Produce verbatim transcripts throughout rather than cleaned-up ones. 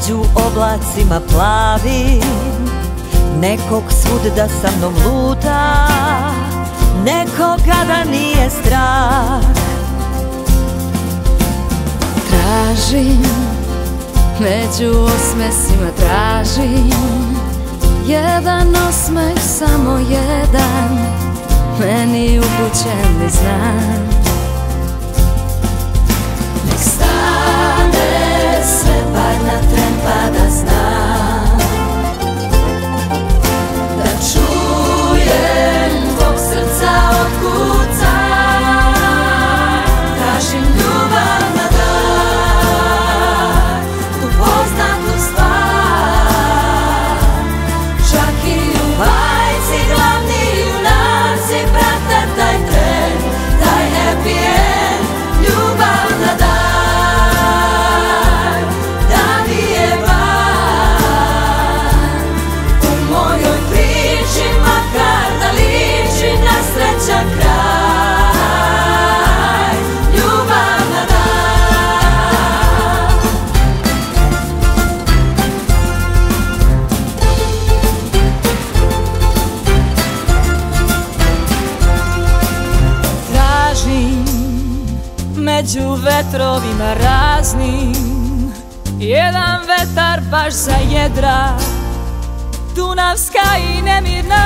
među oblacima plavim, nekog svud da sa mnom luta, nekoga da nije strah. Tražim, među osmesima tražim jedan osmeh, samo jedan, meni upućeni znak. Nek stane sve bar na tren pa da znam, da čujem tvog srca otkuca. Tražim ljubav na dar, tu poznatu stvar, čak i u bajci glavni junaci prate taj tren, taj happy end. Ljubav na dar, da mi je bar u mojoj priči, makar da liči na srećan kraj. Ljubav na dar. Tražim među vetrovima raznim jedan vetar baš za jedra, dunavska i nemirna.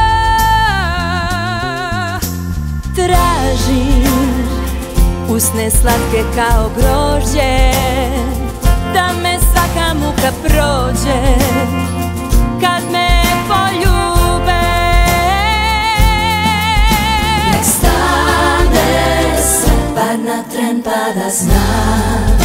Tražim usne slatke kao grožđe, da me svaka muka prođe kad me poljube. Nek stane se bar na tren pa da znam,